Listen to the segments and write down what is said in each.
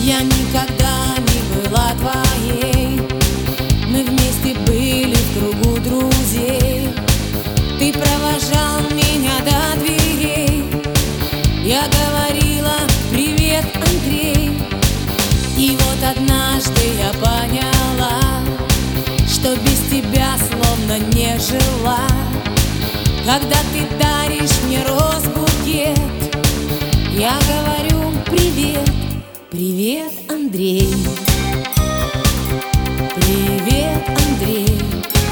Я никогда не была твоей, мы вместе были в кругу друзей. Ты провожал меня до дверей, я говорила: привет, Андрей. И вот однажды я поняла, что без тебя словно не жила. Когда ты даришь мне роз-букет, я говорю: привет, привет, Андрей. Привет, Андрей.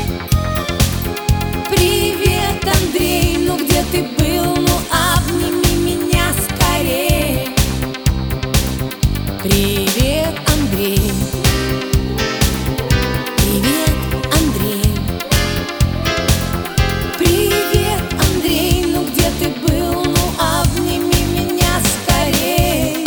Привет, Андрей. Ну где ты был? Ну обними меня скорее. Привет, Андрей. Привет, Андрей. Привет, Андрей. Ну где ты был? Ну обними меня скорее.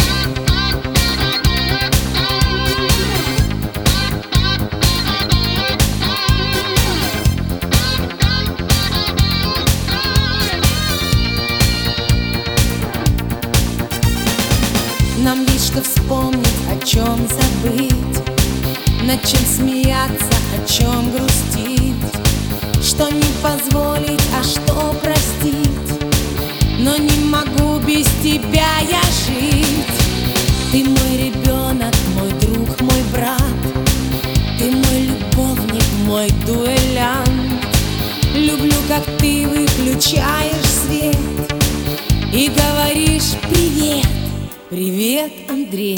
Нам есть что вспомнить, о чем забыть, над чем смеяться, о чем грустить, что не позволить, а что простить. Но не могу без тебя я жить. Ты мой ребенок, мой друг, мой брат. Ты мой любовник, мой дуэлянт. Люблю, как ты выключаешь свет и говоришь: привет, привет, Андрей.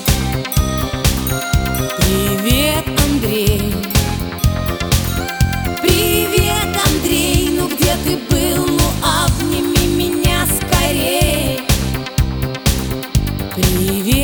Привет, Андрей. Привет, Андрей. Ну где ты был? Ну обними меня скорее. Привет.